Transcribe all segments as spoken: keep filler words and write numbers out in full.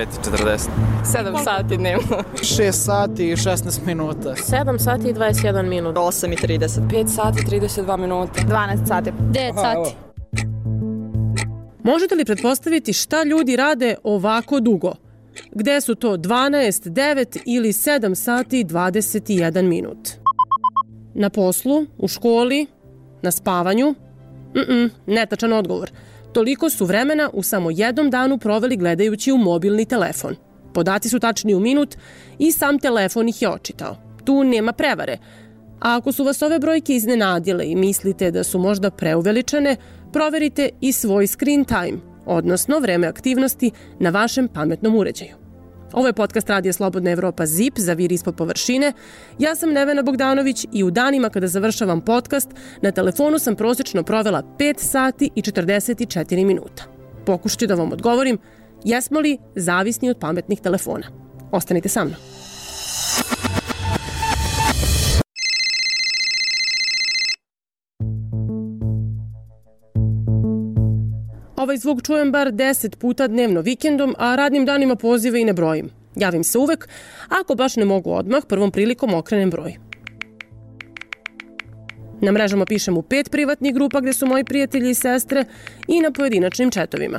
pet i četrdeset. sedam sati dnevno. šest sati i šesnaest minuta. sedam sati i dvadeset jedan minut. osam i trideset. pet sati i trideset dva minuta. dvanaest sati. devet sati. Možete li pretpostaviti šta ljudi rade ovako dugo? Gde su to dvanaest, devet ili sedam sati i dvadeset jedan minut? Na poslu, u školi, na spavanju? Mm-mm, netačan odgovor. Toliko su vremena u samo jednom danu proveli gledajući u mobilni telefon. Podaci su tačni u minut i sam telefon ih je očitao. Tu nema prevare. A ako su vas ove brojke iznenadile i mislite da su možda preuveličane, proverite i svoj screen time, odnosno vreme aktivnosti na vašem pametnom uređaju. Ovo je podcast Radija Slobodna Evropa Z I P, Zavir ispod površine. Ja sam Nevena Bogdanović i u danima kada završavam podcast, na telefonu sam prosečno provela pet sati i četrdeset četiri minuta. Pokušat ću da vam odgovorim, jesmo li zavisni od pametnih telefona? Ostanite sa mnom. Ovaj zvuk čujem bar deset puta dnevno vikendom, a radnim danima pozive i ne brojim. Javim se uvek, ako baš ne mogu odmah, prvom prilikom okrenem broj. Na mrežama pišem u pet privatnih grupa gde su moji prijatelji i sestre i na pojedinačnim četovima.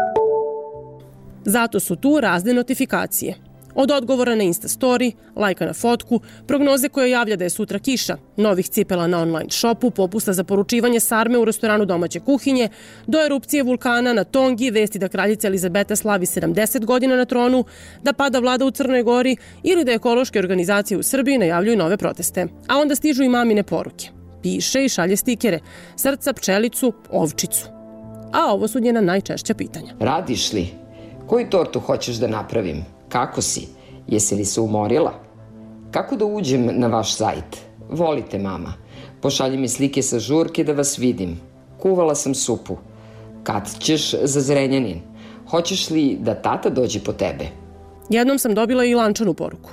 Zato su tu razne notifikacije. Od odgovora na Insta story, lajka na fotku, prognoze koja javlja da je sutra kiša, novih cipela na online shopu, popusta za poručivanje sarme u restoranu domaće kuhinje, do erupcije vulkana na Tongi, vesti da kraljica Elizabeta slavi sedamdeset godina na tronu, da pada vlada u Crnoj Gori ili da ekološke organizacije u Srbiji najavljuju nove proteste. A onda stižu i mamine poruke. Piše i šalje stikere, srca, pčelicu, ovčicu. A ovo su njena najčešća pitanja. Radiš li? Koju tortu hoćeš da napravim? Kako si? Jesi li se umorila? Kako da uđem na vaš sajt? Volite, mama. Pošalji mi slike sa žurke da vas vidim. Kuvala sam supu. Kad ćeš za Zrenjanin? Hoćeš li da tata dođe po tebe? Jednom sam dobila i lančanu poruku.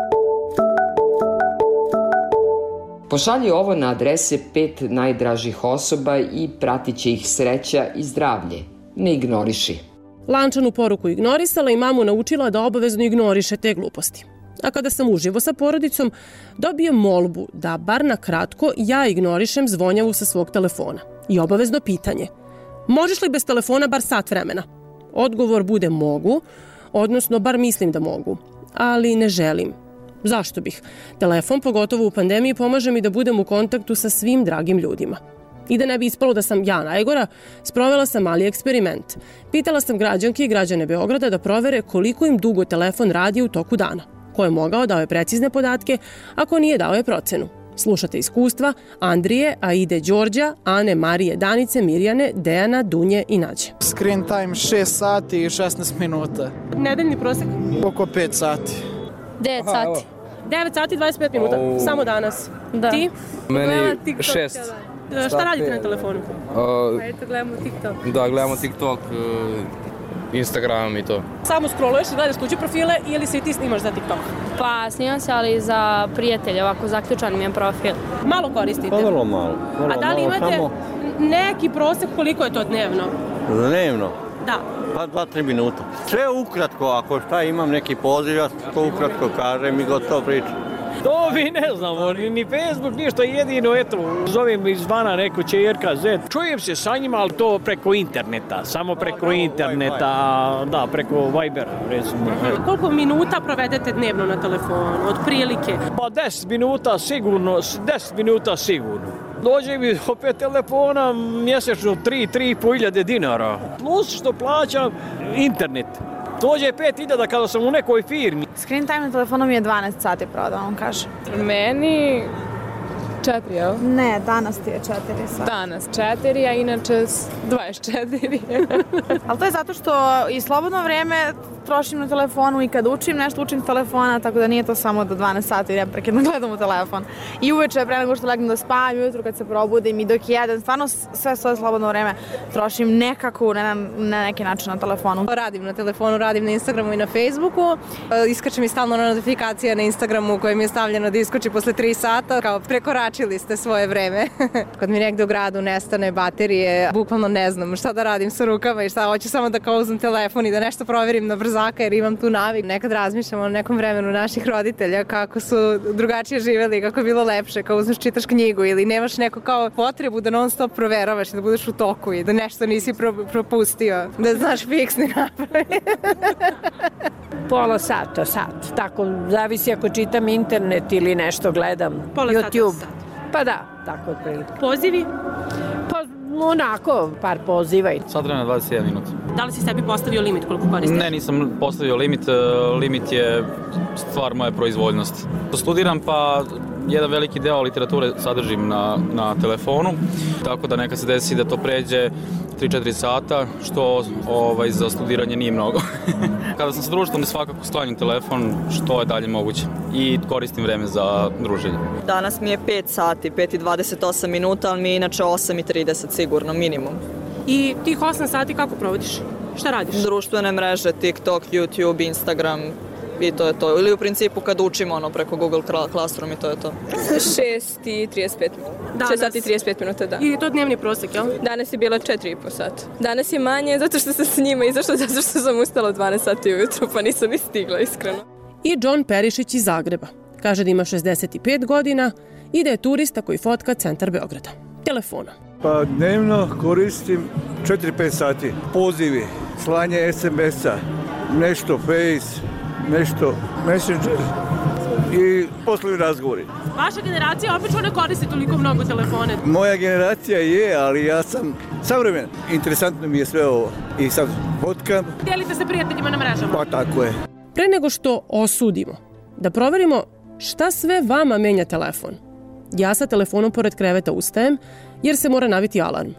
Pošalji ovo na adrese pet najdražih osoba i pratit će ih sreća i zdravlje. Ne ignoriši. Lančanu poruku ignorisala i mamu naučila da obavezno ignoriše te gluposti. A kada sam uživo sa porodicom, dobijem molbu da bar na kratko ja ignorišem zvonjavu sa svog telefona. I obavezno pitanje. Možeš li bez telefona bar sat vremena? Odgovor bude mogu, odnosno bar mislim da mogu, ali ne želim. Zašto bih? Telefon, pogotovo u pandemiji, pomaže mi da budem u kontaktu sa svim dragim ljudima. I da ne bi ispalo da sam ja najgora, sprovela sam mali eksperiment. Pitala sam građanke i građane Beograda da provere koliko im dugo telefon radi u toku dana. Ko je mogao dao je precizne podatke, ako nije dao je procenu. Slušate iskustva Andrije, Aide, Đorđa, Ane, Marije, Danice, Mirjane, Dejana, Dunje i Nađe. Screen time šest sati i šesnaest minuta. Nedeljni prosek? Oko pet sati. devet sati. devet sati i dvadeset pet minuta, O... samo danas. Da. Ti? Meni šest. Šta radite na telefonu? Uh, Eto, gledamo TikTok. da, gledamo TikTok, uh, Instagram i to. Samo scrolluješ i gledaš tuđe profile ili se i ti snimaš za TikTok? Pa snimam se, ali za prijatelje, ovako zaključan mi je profil. Malo koristite? Pa vrlo malo. Vrlo A da li malo, imate samo... neki prosek koliko je to dnevno? Dnevno? Da. Pa dva, tri minuta. Sve ukratko, ako šta imam neki poziv, ja to ukratko kažem i gotovo pričam. To mi ne znamo, ni Facebook, ništa, jedino, eto, zovem izvana neko čerka, zet. Čujem se sa njima, ali to preko interneta, samo preko interneta, da, preko Vibera, recimo. Koliko minuta provedete dnevno na telefonu, od prilike? Pa deset minuta sigurno, deset minuta sigurno. Dođe mi opet telefona mjesečno tri, tri i po hiljade dinara, plus što plaćam internet. Dođe pet hiljada kada sam u nekoj firmi. Screen time na telefonu mi je dvanaest sati pravo, da vam kažem. Meni četiri, jel? Ne, danas ti je četiri sati. Danas četiri, a inače dvadeset četiri. Ali to je zato što i slobodno vreme trošim na telefonu i kad učim nešto učim telefona, tako da nije to samo do dvanaest sati neprekidno gledam u telefon. I uveče pre nego što legnem da spavam, ujutru kad se probudim i dok jedem, stvarno sve svoje slobodno vreme trošim nekako na, na neki način na telefonu. Radim na telefonu, radim na Instagramu i na Facebooku. Iskače mi stalno notifikacija na Instagramu koja mi je stavljena da iskoči posle tri sata, kao prekoračenje promašili ste svoje vreme. Kad mi negde u gradu nestane baterije, bukvalno ne znam šta da radim sa rukama i šta, hoću samo da kao uzmem telefon i da nešto proverim na brzaka jer imam tu navik. Nekad razmišljam o nekom vremenu naših roditelja kako su drugačije živeli, kako je bilo lepše, kao uzmeš čitaš knjigu ili nemaš neku kao potrebu da non stop proveravaš i da budeš u toku i da nešto nisi pro, propustio, da znaš fiksni napravi. Pola sata, sat. Tako, zavisi ako čitam internet ili nešto gledam. Pola YouTube. sata, sat. Pa da, tako otprilike. Pozivi? Pa onako, par poziva. Sat vremena dvadeset jedan minut. Da li si sebi postavio limit koliko koristiš? Ne, nisam postavio limit. Limit je stvar moje proizvoljnosti. Studiram pa jedan veliki deo literature sadržim na, na telefonu, tako da neka se desi da to pređe tri četiri sata, što ovaj, za studiranje nije mnogo. Kada sam sa društvom, svakako sklanjam telefon što je dalje moguće i koristim vreme za druženje. Danas mi je pet sati, pet i dvadeset osam minuta, ali mi je inače osam i trideset sigurno, minimum. I tih osam sati kako provodiš? Šta radiš? Društvene mreže, TikTok, YouTube, Instagram i to je to. Ili u principu kad učimo ono preko Google Classroom i to je to. šest i trideset pet minuta. šest sati i trideset pet minuta, da. I je to dnevni prosek, jel? Danas je bilo četiri i po sata. Danas je manje zato što sam s njima izašla, zato što sam ustala dvanaest sati ujutru, pa nisam ni stigla, iskreno. I John Perišić iz Zagreba. Kaže da ima šezdeset pet godina i da je turista koji fotka centar Beograda. Telefona. Pa dnevno koristim četiri pet sati. Pozivi, slanje es em es-a, nešto Face, nešto Messenger i poslovni razgovori. Vaša generacija obično ne koristi toliko mnogo telefone. Moja generacija je, ali ja sam savremen. Interesantno mi je sve ovo. I sad fotkam. Delite se prijateljima na mrežama. Pa tako je. Pre nego što osudimo, da proverimo šta sve vama menja telefon. Ja sa telefonom pored kreveta ustajem, jer se mora naviti alarm.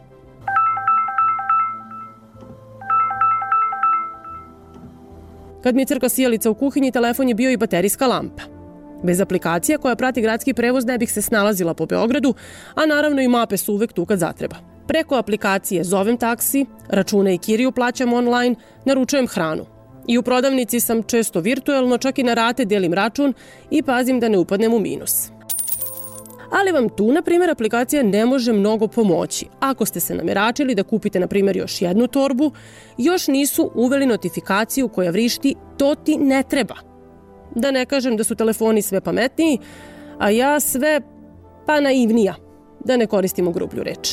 Kad mi je crkla sijalica u kuhinji, telefon je bio i baterijska lampa. Bez aplikacija koja prati gradski prevoz ne bih se snalazila po Beogradu, a naravno i mape su uvek tu kad zatreba. Preko aplikacije zovem taksi, račune i kiriju plaćam online, naručujem hranu. I u prodavnici sam često virtuelno, čak i na rate delim račun i pazim da ne upadnem u minus. Ali vam tu, na primjer, aplikacija ne može mnogo pomoći. Ako ste se nameračili da kupite, na primjer, još jednu torbu, još nisu uveli notifikaciju koja vrišti "to ti ne treba". Da ne kažem da su telefoni sve pametniji, a ja sve pa naivnija, da ne koristimo grublju reč.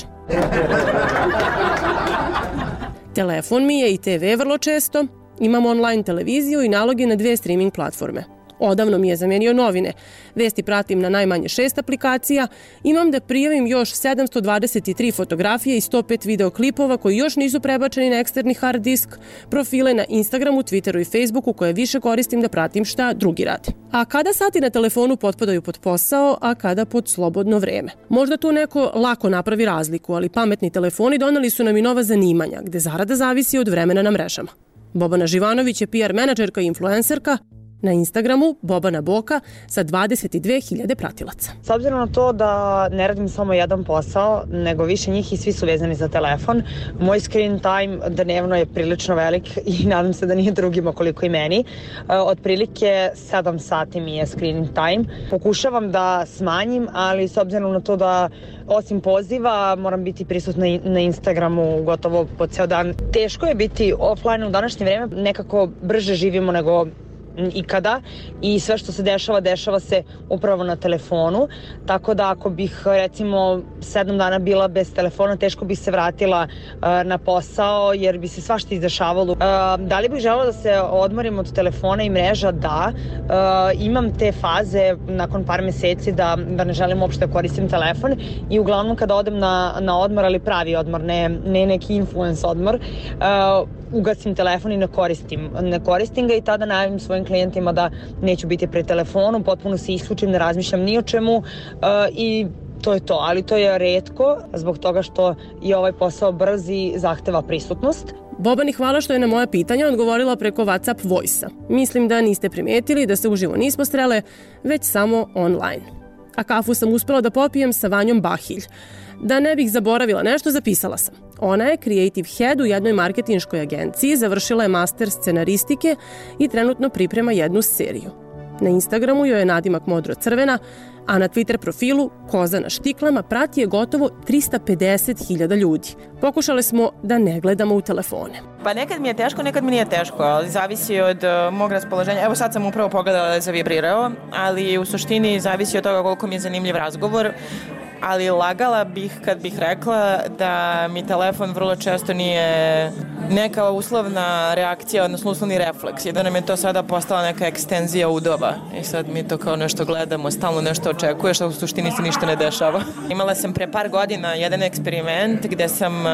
Telefon mi je i te ve vrlo često, imam online televiziju i naloge na dve streaming platforme. Odavno mi je zamenio novine. Vesti pratim na najmanje šest aplikacija. Imam da prijavim još sedamsto dvadeset tri fotografije i sto pet videoklipova koji još nisu prebačeni na eksterni hard disk, profile na Instagramu, Twitteru i Facebooku koje više koristim da pratim šta drugi rade. A kada sati na telefonu potpadaju pod posao, a kada pod slobodno vreme? Možda tu neko lako napravi razliku, ali pametni telefoni doneli su nam i nova zanimanja, gde zarada zavisi od vremena na mrežama. Bobana Živanović je pe er menadžerka i influencerka, na Instagramu Bobana Boka sa dvadeset dve hiljade pratilaca. S obzirom na to da ne radim samo jedan posao, nego više njih i svi su vezani za telefon, moj screen time dnevno je prilično velik i nadam se da nije drugima koliko i meni. Otprilike sedam sati mi je screen time. Pokušavam da smanjim, ali s obzirom na to da osim poziva moram biti prisutna na Instagramu gotovo po ceo dan. Teško je biti offline u današnje vreme, nekako brže živimo nego ikada i sve što se dešava, dešava se upravo na telefonu, tako da ako bih recimo sedam dana bila bez telefona, teško bih se vratila uh, na posao jer bi se svašta izdešavalo. Uh, da li bih želela da se odmorim od telefona i mreža? Da. Uh, imam te faze nakon par meseci da, da ne želim uopšte da koristim telefon i uglavnom kada odem na, na odmor, ali pravi odmor, ne, ne neki influence odmor, uh, ugasim telefon i ne koristim, ne koristim ga i tada najavim svojim klijentima da neću biti pred telefonom, potpuno se isključim, ne razmišljam ni o čemu uh, i to je to, ali to je retko zbog toga što je ovaj posao brz i zahteva prisutnost. Bobani, hvala što je na moje pitanje odgovorila preko WhatsApp Voice-a. Mislim da niste primetili da se uživo nismo srele, već samo online. A kafu sam uspela da popijem sa Vanjom Bahilj. Da ne bih zaboravila nešto, zapisala sam. Ona je creative head u jednoj marketinškoj agenciji, završila je master scenaristike i trenutno priprema jednu seriju. Na Instagramu joj je nadimak modro-crvena, a na Twitter profilu Koza na štiklama prati je gotovo trista pedeset hiljada ljudi. Pokušale smo da ne gledamo u telefone. Pa nekad mi je teško, nekad mi nije teško, ali zavisi od uh, mog raspoloženja. Evo sad sam upravo pogledala da je zavibrirao, ali u suštini zavisi od toga koliko mi je zanimljiv razgovor. Ali lagala bih kad bih rekla da mi telefon vrlo često nije neka uslovna reakcija, odnosno uslovni refleks i da nam je to sada postala neka ekstenzija udova i sad mi to kao nešto gledamo, stalno nešto očekuješ, a u suštini se ništa ne dešava. Imala sam pre par godina jedan eksperiment gde sam uh,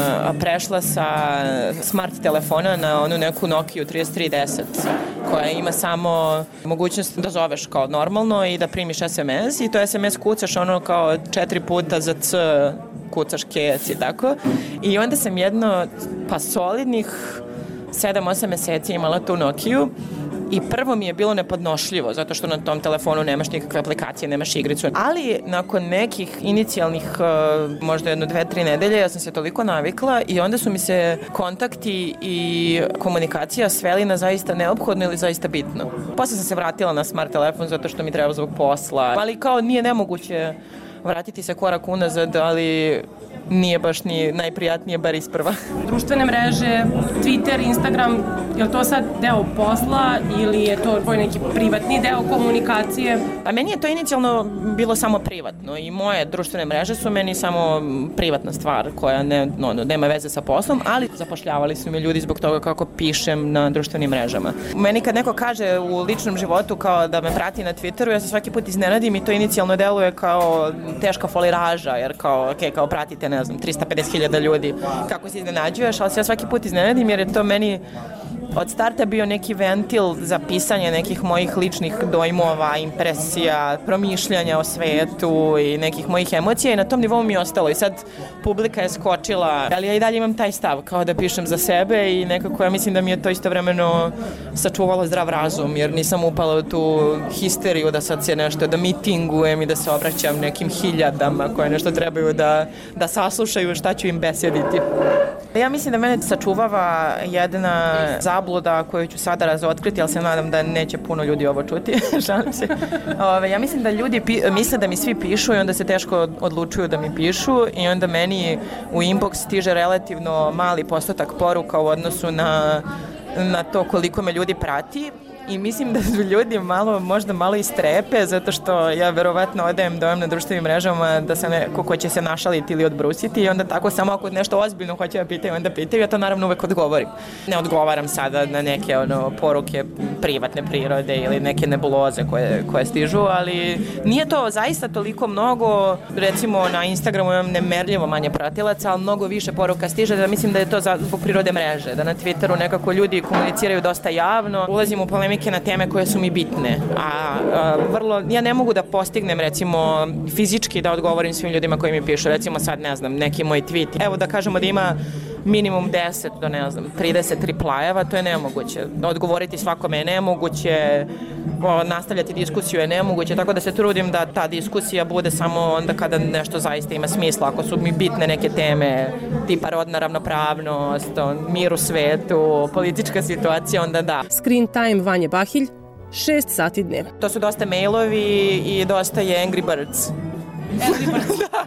prešla sa smart telefona na onu neku Nokia trideset tri deset koja ima samo mogućnost da zoveš kao normalno i da primiš es em es i to es em es kucaš ono kao četiri puta za C kucaš kec i tako. I onda sam jedno, pa solidnih sedam osam meseci imala tu Nokiju i prvo mi je bilo nepodnošljivo, zato što na tom telefonu nemaš nikakve aplikacije, nemaš igricu. Ali nakon nekih inicijalnih, možda jedno, dve, tri nedelje, ja sam se toliko navikla i onda su mi se kontakti i komunikacija sveli na zaista neophodno ili zaista bitno. Posle sam se vratila na smart telefon zato što mi treba zbog posla, ali kao nije nemoguće vratiti se korak unazad, ali nije baš ni najprijatnije, bar isprva. Društvene mreže, Twitter, Instagram, je li to sad deo posla ili je to tvoj neki privatni deo komunikacije? Pa meni je to inicijalno bilo samo privatno i moje društvene mreže su meni samo privatna stvar koja ne, no, nema veze sa poslom, ali zapošljavali su me ljudi zbog toga kako pišem na društvenim mrežama. Meni kad neko kaže u ličnom životu kao da me prati na Twitteru, ja se svaki put iznenadim i to inicijalno deluje kao teška foliraža, jer kao, ok, kao pratite, ne znam, trista pedeset hiljada ljudi, kako se iznenađuješ, ali se ja svaki put iznenadim jer je to meni od starta bio neki ventil za pisanje nekih mojih ličnih dojmova, impresija, promišljanja o svetu i nekih mojih emocija i na tom nivou mi je ostalo i sad publika je skočila, ali ja i dalje imam taj stav kao da pišem za sebe i nekako ja mislim da mi je to istovremeno sačuvalo zdrav razum jer nisam upala u tu histeriju da sad se nešto, da mitingujem i da se obraćam nekim hiljadama koje nešto trebaju da, da saslušaju šta ću im besediti. Ja mislim da mene sačuvava jedna zabluda koju ću sada razotkriti, ali se nadam da neće puno ljudi ovo čuti. Šalim se. Ove, ja mislim da ljudi pi, misle da mi svi pišu i onda se teško odlučuju da mi pišu i onda meni u inbox stiže relativno mali postotak poruka u odnosu na, na to koliko me ljudi prati. I mislim da su ljudi malo, možda malo istrepe, zato što ja verovatno odajem dojam na društvenim mrežama da sam neko ko će se našaliti ili odbrusiti i onda tako samo ako nešto ozbiljno hoće da pitaju, onda pitaju, ja to naravno uvek odgovorim. Ne odgovaram sada na neke ono, poruke privatne prirode ili neke nebuloze koje, koje stižu, ali nije to zaista toliko mnogo, recimo na Instagramu imam nemerljivo manje pratilaca, ali mnogo više poruka stiže, da mislim da je to zbog prirode mreže, da na Twitteru nekako ljudi komuniciraju dosta javno, ulazim u polemike na teme koje su mi bitne, a, a vrlo, ja ne mogu da postignem recimo fizički da odgovorim svim ljudima koji mi pišu, recimo sad ne znam, neki moj tweet, evo da kažemo da ima minimum deset do ne znam, trideset replajeva, to je nemoguće. Odgovoriti svakome je nemoguće, nastavljati diskusiju je nemoguće, tako da se trudim da ta diskusija bude samo onda kada nešto zaista ima smisla. Ako su mi bitne neke teme, tipa rodna ravnopravnost, mir u svetu, politička situacija, onda da. Screen time Vanje Bahilj, šest sati dnevno. To su dosta mailovi i dosta je Angry Birds. Angry Birds, da.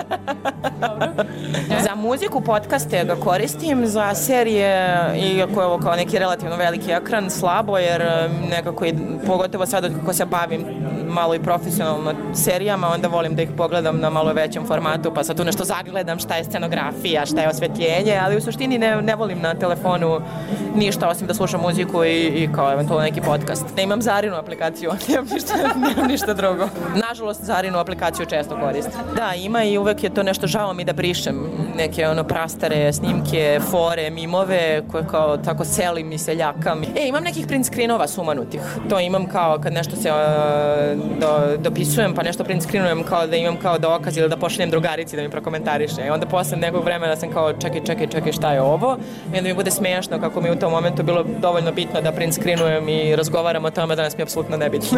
Za muziku, podcaste ga koristim, za serije, iako je ovo kao neki relativno veliki ekran, slabo, jer nekako, i, pogotovo sad kako se bavim malo i profesionalno serijama, onda volim da ih pogledam na malo većem formatu, pa sad tu nešto zagledam šta je scenografija, šta je osvetljenje, ali u suštini ne, ne volim na telefonu ništa osim da slušam muziku i, i kao eventualno neki podcast. Ne imam Zarinu aplikaciju, nemam ništa, nemam ništa drugo. Nažalost, Zarinu aplikaciju često koristim. Da, ima i uvek je to nešto, žao mi da brišem neke ono prastare snimke, fore, mimove koje kao tako selim i seljakam. E, imam nekih print screenova sumanutih. To imam kao kad nešto se uh, do, dopisujem pa nešto print screenujem kao da imam kao dokaz ili da pošaljem drugarici da mi prokomentariše. I onda posle nekog vremena sam kao čekaj, čekaj, čekaj šta je ovo? I onda mi bude smiješno kako mi u tom momentu bilo dovoljno bitno da print screenujem i razgovaram o tome, danas mi je apsolutno nebitno.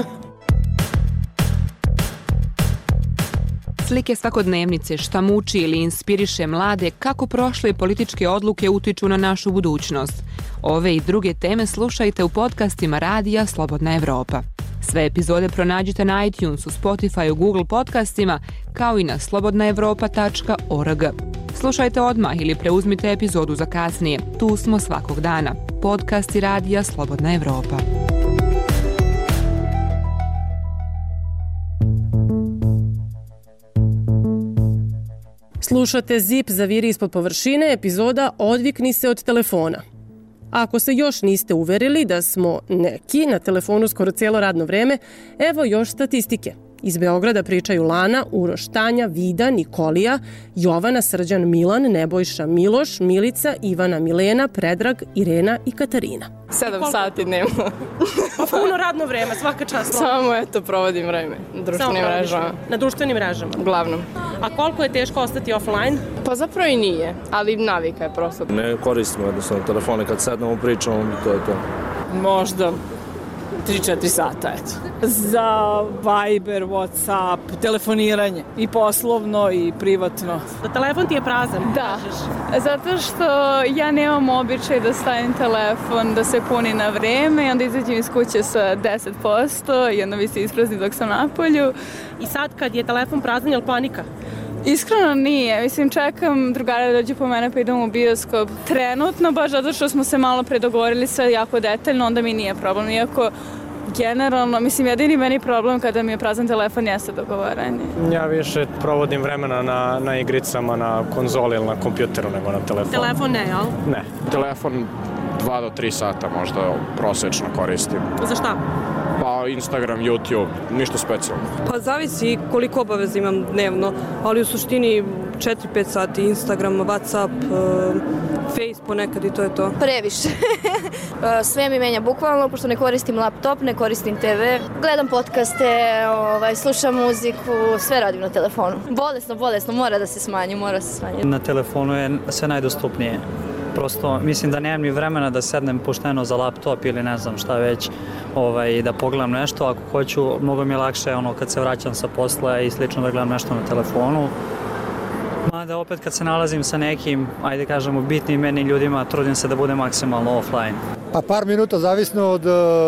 Slike svakodnevnice, šta muči ili inspiriše mlade, kako prošle političke odluke utiču na našu budućnost. Ove i druge teme slušajte u podcastima Radija Slobodna Evropa. Sve epizode pronađite na iTunesu, Spotifyu, Google podcastima, kao i na slobodna evropa tačka org. Slušajte odmah ili preuzmite epizodu za kasnije. Tu smo svakog dana. Podcast i radija Slobodna Evropa. Slušate Zip zaviri ispod površine, epizoda Odvikni se od telefona. Ako se još niste uverili da smo neki na telefonu skoro cijelo radno vreme, evo još statistike. Iz Beograda pričaju Lana, Uroš, Tanja, Vida, Nikolija, Jovana, Srđan, Milan, Nebojša, Miloš, Milica, Ivana, Milena, Predrag, Irena i Katarina. Sedam sati dnevno. Pa puno radno vreme, svaka čast. Samo eto, provodim vreme na društvenim mrežama. Na društvenim mrežama? Uglavnom. A koliko je teško ostati offline? Pa zapravo i nije, ali navika je prosto. Ne koristimo jednostavno telefone, kad sednemo pričamo i to je to. Možda tri četiri sata, eto. Za Viber, Whatsapp, telefoniranje. I poslovno i privatno. Da telefon ti je prazan? Da, zato što ja nemam običaj da stavim telefon da se puni na vreme i onda izađem iz kuće sa deset posto i onda mi se isprazni dok sam napolju. I sad kad je telefon prazan, je li panika? Iskreno nije, mislim čekam drugara da dođe po mene pa idem u bioskop. Trenutno, baš zato što smo se malo predogovorili sve jako detaljno, onda mi nije problem. Iako generalno, mislim jedini meni problem kada mi je prazan telefon jeste dogovaranje. Ja više provodim vremena na, na igricama, na konzoli ili na kompjuteru nego na telefonu. Telefon ne, jel? Ne. Telefon dva do tri sata možda prosečno koristim. Za šta? Pa Instagram, YouTube, ništa specijalno. Pa zavisi koliko obaveza imam dnevno, ali u suštini četiri pet sati Instagram, Whatsapp, Face ponekad i to je to. Previše. Sve mi menja bukvalno, pošto ne koristim laptop, ne koristim te ve, gledam podcaste, ovaj, slušam muziku, sve radim na telefonu. Bolesno, bolesno, mora da se smanji, mora se smanji. Na telefonu je sve najdostupnije. Prosto mislim da nemam ni vremena da sednem pošteno za laptop ili ne znam šta već, ovaj, da pogledam nešto. Ako hoću, mnogo mi je lakše ono, kad se vraćam sa posla i slično da gledam nešto na telefonu. Mada opet kad se nalazim sa nekim, ajde kažemo, bitnim meni ljudima, trudim se da budem maksimalno offline. Pa par minuta zavisno od,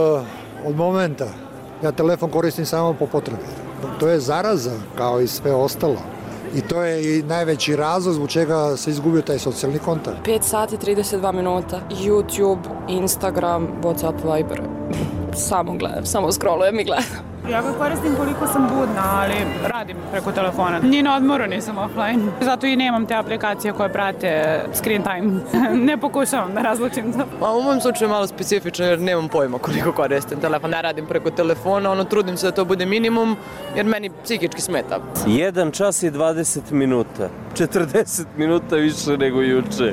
od momenta. Ja telefon koristim samo po potrebi. To je zaraza kao i sve ostalo. I to je i najveći razlog zbog čega se izgubio taj socijalni kontakt. pet sati trideset dva minuta. YouTube, Instagram, Whatsapp, Viber. Samo gledam, samo scrollujem i gledam. Ja ga koristim koliko sam budna, ali radim preko telefona. Ni na odmoru nisam offline. Zato i nemam te aplikacije koje prate screen time. Ne pokušavam da razlučim to. Pa u mom slučaju je malo specifično jer nemam pojma koliko koristim telefon. Ne radim preko telefona, ono trudim se da to bude minimum jer meni psihički smeta. jedan čas i dvadeset minuta. četrdeset minuta više nego juče.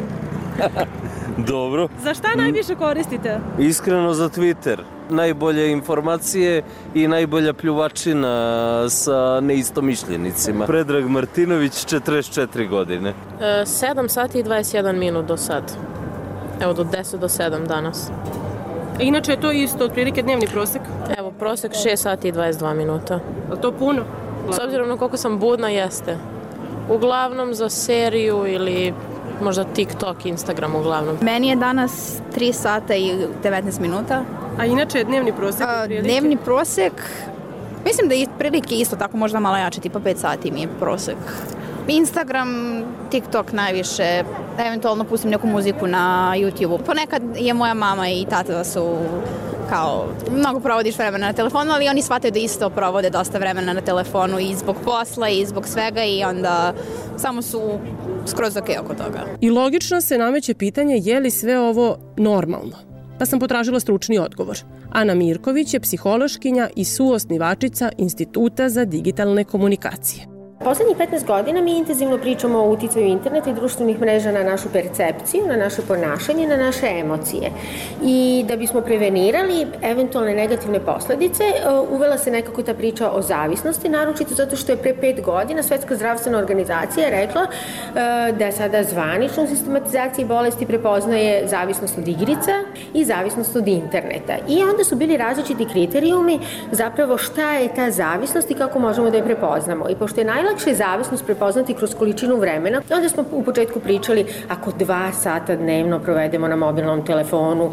Dobro. Za šta najviše koristite? Iskreno za Twitter. Najbolje informacije i najbolja pljuvačina sa neistomišljenicima. Predrag Martinović, četrdeset četiri godine. E, sedam sati i dvadeset jedan minut do sad. Evo do deset do sedam danas. Inače je to isto, otprilike dnevni prosek? Evo, prosek šest sati i dvadeset dva minuta. Je to puno? S obzirom na koliko sam budna, jeste. Uglavnom za seriju ili možda TikTok, Instagram uglavnom. Meni je danas tri sata i devetnaest minuta. A inače je dnevni prosek? A, dnevni prosek, mislim da je prilike isto tako, možda malo jače, tipa pet sati mi je prosek. Instagram, TikTok najviše, eventualno pustim neku muziku na YouTube. Ponekad je moja mama i tata da su kao, mnogo provodiš vremena na telefonu, ali oni shvataju da isto provode dosta vremena na telefonu i zbog posla i zbog svega i onda samo su skroz ok oko toga. I logično se nameće pitanje je li sve ovo normalno? Pa sam potražila stručni odgovor. Ana Mirković je psihološkinja i suosnivačica Instituta za digitalne komunikacije. Poslednjih petnaest godina mi intenzivno pričamo o uticaju interneta i društvenih mreža na našu percepciju, na naše ponašanje, na naše emocije. I da bismo prevenirali eventualne negativne posledice, uvela se nekako ta priča o zavisnosti, naročito zato što je pre pet godina Svetska zdravstvena organizacija rekla da sada zvanično u sistematizaciji bolesti prepoznaje zavisnost od igrica i zavisnost od interneta. I onda su bili različiti kriterijumi zapravo šta je ta zavisnost i kako možemo da je prepoznamo. I pošto je najlakše zavisnost prepoznati kroz količinu vremena, onda smo u početku pričali ako dva sata dnevno provedemo na mobilnom telefonu,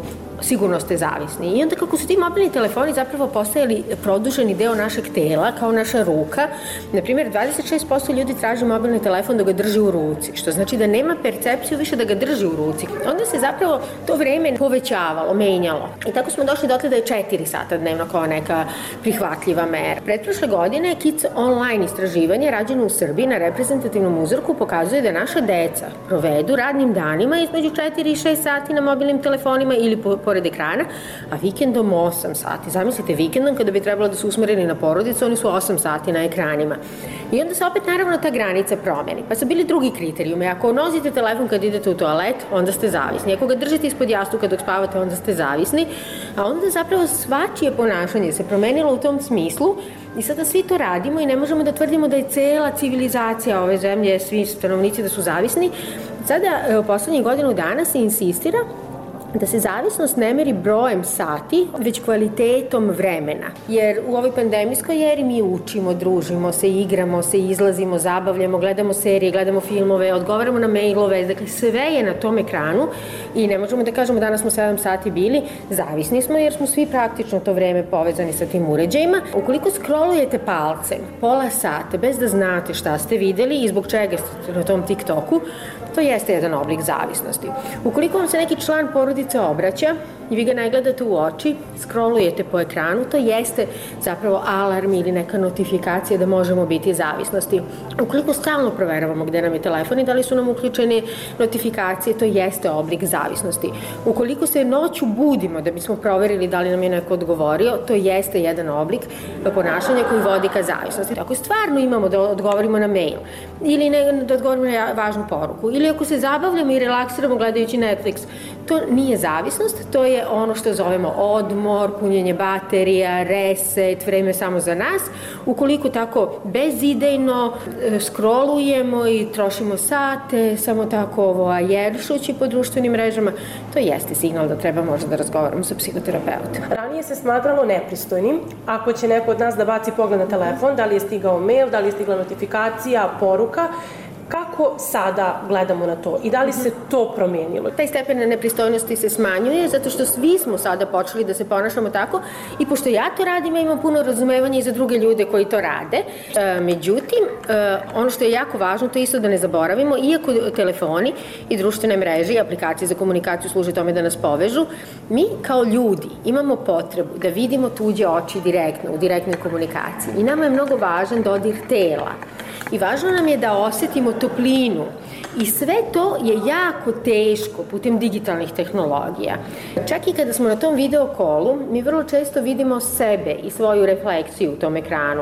sigurno ste zavisni. I onda kako su ti mobilni telefoni zapravo postajali produženi deo našeg tela, kao naša ruka, na primjer dvadeset šest posto ljudi traži mobilni telefon da ga drži u ruci, što znači da nema percepciju više da ga drži u ruci. Onda se zapravo to vreme povećavalo, menjalo. I tako smo došli dotle da je četiri sata dnevno kao neka prihvatljiva mera. Pretprošle godine Kids Online istraživanje rađeno u Srbiji na reprezentativnom uzorku pokazuje da naša deca provedu radnim danima između četiri i šest sati na mobilnim telefonima ili po, pored ekrana, a vikendom osam sati. Zamislite, vikendom kada bi trebalo da su usmereni na porodicu, oni su osam sati na ekranima. I onda se opet naravno ta granica promeni. Pa su bili drugi kriterijumi. Ako nosite telefon kad idete u toalet, onda ste zavisni. Ako ga držite ispod jastuka dok spavate, onda ste zavisni. A onda zapravo svačije ponašanje se promenilo u tom smislu i sada svi to radimo i ne možemo da tvrdimo da je cela civilizacija ove zemlje, svi stanovnici da su zavisni. Sada, u poslednjih godinu dana se insistira da se zavisnost ne meri brojem sati, već kvalitetom vremena. Jer u ovoj pandemijskoj eri mi učimo, družimo se, igramo se, izlazimo, zabavljamo, gledamo serije, gledamo filmove, odgovaramo na mailove, dakle sve je na tom ekranu i ne možemo da kažemo danas smo sedam sati bili, zavisni smo jer smo svi praktično to vreme povezani sa tim uređajima. Ukoliko scrollujete palcem pola sata bez da znate šta ste videli i zbog čega ste na tom TikToku, to jeste jedan oblik zavisnosti. Ukoliko vam se neki član porodice obraća i vi ga ne gledate u oči, scrollujete po ekranu, to jeste zapravo alarm ili neka notifikacija da možemo biti zavisnosti. Ukoliko stalno proveravamo gde nam je telefon i da li su nam uključene notifikacije, to jeste oblik zavisnosti. Ukoliko se noću budimo da bismo proverili da li nam je neko odgovorio, to jeste jedan oblik ponašanja koji vodi ka zavisnosti. Ako stvarno imamo da odgovorimo na mail ili ne, da odgovorimo na važnu poruku ili ako se zabavljamo i relaksiramo gledajući Netflix, to nije zavisnost, to je ono što zovemo odmor, punjenje baterija, reset, vreme samo za nas. Ukoliko tako bezidejno scrollujemo i trošimo sate, samo tako ovo ajeršući po društvenim mrežama, to jeste signal da treba možda da razgovaramo sa psihoterapeutom. Ranije se smatralo nepristojnim ako će neko od nas da baci pogled na telefon, da li je stigao mail, da li je stigla notifikacija, poruka. Kako sada gledamo na to i da li se to promenilo? Taj stepen nepristojnosti se smanjuje zato što svi smo sada počeli da se ponašamo tako i pošto ja to radim, ja imam puno razumevanja i za druge ljude koji to rade. E, međutim, e, ono što je jako važno, to je isto da ne zaboravimo, iako telefoni i društvene mreže i aplikacije za komunikaciju služe tome da nas povežu, mi kao ljudi imamo potrebu da vidimo tuđe oči direktno, u direktnoj komunikaciji i nama je mnogo važan dodir tela. I važno nam je da osetimo toplinu i sve to je jako teško putem digitalnih tehnologija. Čak i kada smo na tom video kolu, mi vrlo često vidimo sebe i svoju refleksiju u tom ekranu.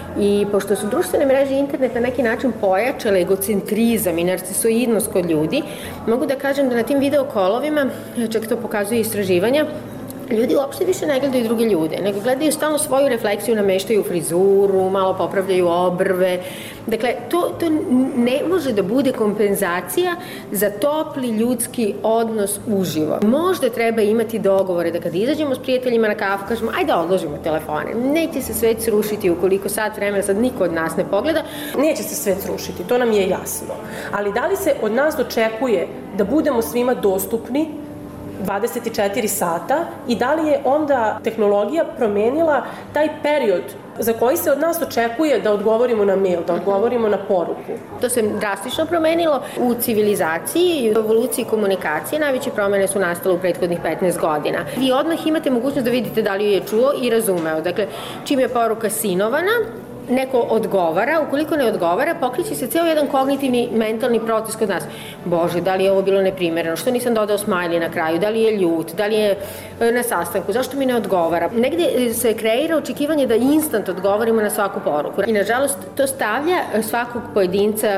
I pošto su društvene mreže i internet na neki način pojačale egocentrizam i narcisoidnost kod ljudi, mogu da kažem da na tim video kolovima, čak to pokazuje istraživanja, ljudi uopšte više ne gledaju druge ljude, nego gledaju stalno svoju refleksiju, nameštaju frizuru, malo popravljaju obrve. Dakle, to, to ne može da bude kompenzacija za topli ljudski odnos uživo. Možda treba imati dogovore da kad izađemo s prijateljima na kafu, kažemo ajde odložimo telefone. Neće se svet srušiti ukoliko sat vremena sad niko od nas ne pogleda. Neće se svet srušiti, to nam je jasno. Ali da li se od nas očekuje da budemo svima dostupni dvadeset četiri sata i da li je onda tehnologija promenila taj period za koji se od nas očekuje da odgovorimo na mail, da odgovorimo na poruku? To se drastično promenilo u civilizaciji i u evoluciji komunikacije. Najveće promene su nastale u prethodnih petnaest godina. Vi odmah imate mogućnost da vidite da li ju je čuo i razumeo. Dakle, čim je poruka sinovana, neko odgovara, ukoliko ne odgovara, pokreće se ceo jedan kognitivni mentalni proces kod nas. Bože, da li je ovo bilo neprimereno, što nisam dodao smajli na kraju, da li je ljut, da li je na sastanku, zašto mi ne odgovara. Negde se kreira očekivanje da instant odgovorimo na svaku poruku. I nažalost, to stavlja svakog pojedinca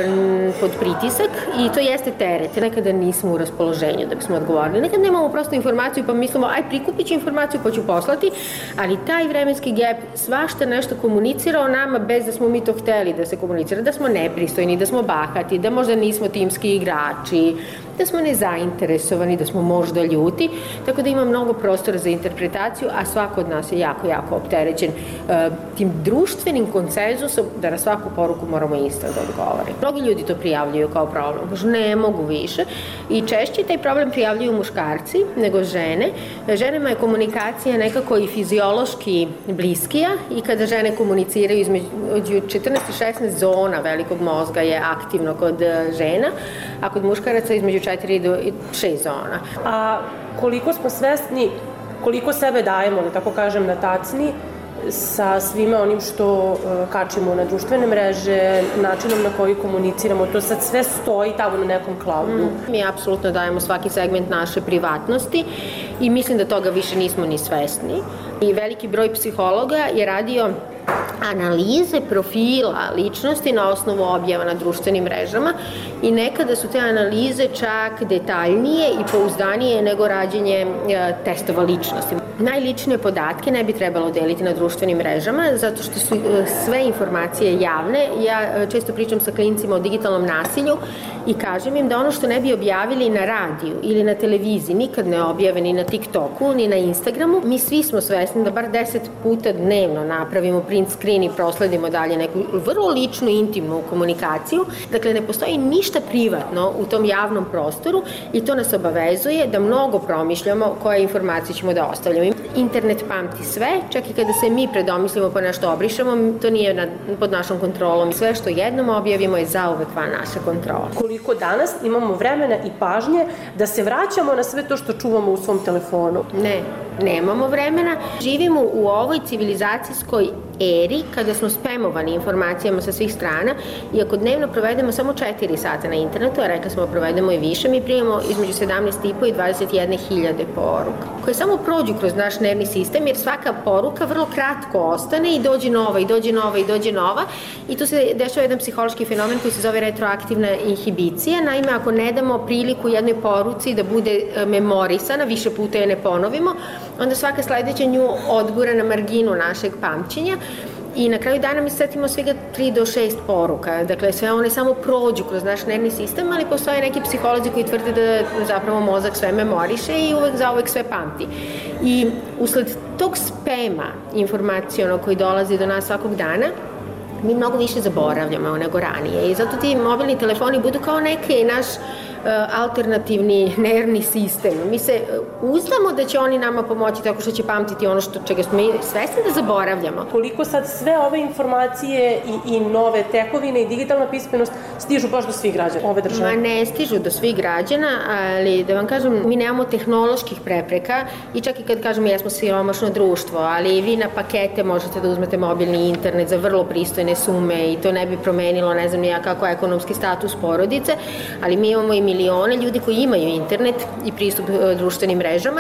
pod pritisak i to jeste teret. Nekada nismo u raspoloženju da bismo odgovorili. Nekad nemamo prosto informaciju pa mislimo, aj prikupit ću informaciju pa ću poslati, ali taj vremenski gap svašta nešto komunicira o nama bez da smo mi to hteli da se komunicira, da smo nepristojni, da smo bahati, da možda nismo timski igrači, da smo nezainteresovani, da smo možda ljuti, tako da ima mnogo prostora za interpretaciju, a svako od nas je jako, jako opterećen uh, tim društvenim konsenzusom da na svaku poruku moramo isto da odgovore. Mnogi ljudi to prijavljuju kao problem, kažu ne mogu više i češće taj problem prijavljuju muškarci nego žene. Ženama je komunikacija nekako i fiziološki bliskija i kada žene komuniciraju između četrnaest i šesnaest zona velikog mozga je aktivno kod žena, a kod muškaraca između četiri do šest zona. A koliko smo svesni, koliko sebe dajemo, da tako kažem, na tacni sa svime onim što uh, kačimo na društvene mreže, načinom na koji komuniciramo, to sad sve stoji tamo na nekom cloudu. Mm. Mi apsolutno dajemo svaki segment naše privatnosti i mislim da toga više nismo ni svesni. I veliki broj psihologa je radio analize profila ličnosti na osnovu objava na društvenim mrežama i nekada su te analize čak detaljnije i pouzdanije nego rađenje e, testova ličnosti. Najličnije podatke ne bi trebalo deliti na društvenim mrežama zato što su e, sve informacije javne. Ja e, često pričam sa klincima o digitalnom nasilju i kažem im da ono što ne bi objavili na radiju ili na televiziji nikad ne objave ni na TikToku ni na Instagramu. Mi svi smo svesni da bar deset puta dnevno napravimo print screen i prosledimo dalje neku vrlo ličnu, intimnu komunikaciju. Dakle, ne postoji ništa privatno u tom javnom prostoru i to nas obavezuje da mnogo promišljamo koje informacije ćemo da ostavljamo. Internet pamti sve, čak i kada se mi predomislimo pa nešto obrišemo, to nije na, pod našom kontrolom. Sve što jednom objavimo je zauvek van naše kontrole. Koliko danas imamo vremena i pažnje da se vraćamo na sve to što čuvamo u svom telefonu? Ne, nemamo vremena. Živimo u ovoj civilizacijskoj eri kada smo spamovani informacijama sa svih strana i ako dnevno provedemo samo četiri sata na internetu, a rekla smo provedemo i više, mi primamo između sedamnaest i po i dvadeset jedne hiljade poruka koje samo prođu kroz naš nervni sistem jer svaka poruka vrlo kratko ostane i dođe nova i dođe nova i dođe nova i tu se dešava jedan psihološki fenomen koji se zove retroaktivna inhibicija. Naime, ako ne damo priliku jednoj poruci da bude memorisana, više puta je ne ponovimo, onda svaka sledeća nju odgura na marginu našeg pamćenja i na kraju dana mi se setimo svega tri do šest poruka. Dakle, sve one samo prođu kroz naš nervni sistem, ali postoje neki psiholozi koji tvrde da zapravo mozak sve memoriše i uvek zauvek sve pamti. I usled tog spema informacijonog koji dolazi do nas svakog dana, mi mnogo više zaboravljamo nego ranije i zato ti mobilni telefoni budu kao neki naš alternativni nervni sistem. Mi se uzdamo da će oni nama pomoći tako što će pamtiti ono što, čega smo mi svesni da zaboravljamo. Koliko sad sve ove informacije i, i nove tekovine i digitalna pismenost stižu baš do svih građana ove države? Ma ne stižu do svih građana, ali da vam kažem, mi nemamo tehnoloških prepreka i čak i kad kažemo jesmo siromašno društvo, ali vi na pakete možete da uzmete mobilni internet za vrlo pristojne sume i to ne bi promenilo, ne znam nija kako ekonomski status porodice, ali mi imamo i milione ljudi koji imaju internet i pristup društvenim mrežama,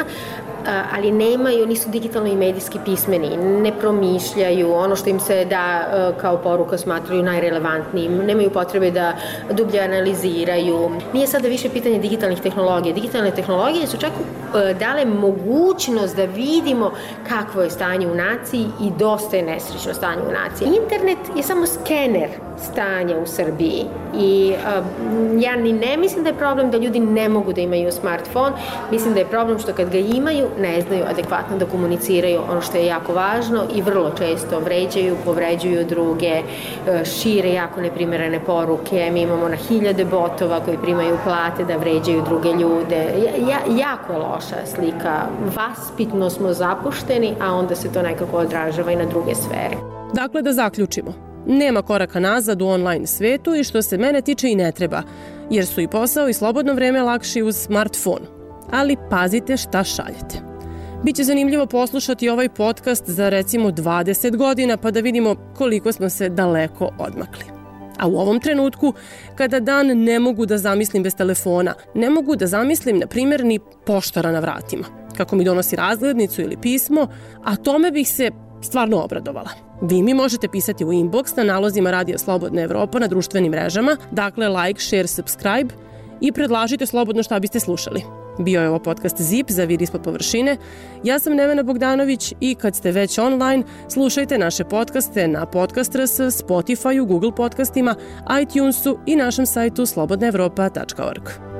ali nemaju, nisu digitalno i medijski pismeni, ne promišljaju, ono što im se da kao poruka smatraju najrelevantnijim, nemaju potrebe da dublje analiziraju. Nije sada više pitanje digitalnih tehnologija. Digitalne tehnologije su čak dale mogućnost da vidimo kakvo je stanje u naciji i dosta je nesrećno stanje u naciji. Internet je samo skener stanja u Srbiji i uh, ja ni ne mislim da je problem da ljudi ne mogu da imaju smartfon, mislim da je problem što kad ga imaju ne znaju adekvatno da komuniciraju ono što je jako važno i vrlo često vređaju, povređuju druge, šire jako neprimerene poruke, mi imamo na hiljade botova koji primaju plate da vređaju druge ljude, ja, jako je loša slika, vaspitno smo zapušteni, a onda se to nekako odražava i na druge sfere. Dakle, da zaključimo. Nema koraka nazad u online svetu i što se mene tiče i ne treba, jer su i posao i slobodno vreme lakši uz smartfon. Ali pazite šta šaljete. Biće zanimljivo poslušati ovaj podcast za recimo dvadeset godina pa da vidimo koliko smo se daleko odmakli. A u ovom trenutku, kada dan ne mogu da zamislim bez telefona, ne mogu da zamislim, na primjer, ni poštara na vratima, kako mi donosi razglednicu ili pismo, a tome bih se stvarno obradovala. Vi mi možete pisati u inbox na nalozima Radija Slobodna Evropa na društvenim mrežama, dakle like, share, subscribe i predlažite slobodno šta biste slušali. Bio je ovo podcast Zip za Vid ispod površine. Ja sam Nevena Bogdanović i kad ste već online, slušajte naše podcaste na Podcast R S, Spotify-u, Google podcastima, iTunesu i našem sajtu slobodna evropa tačka org.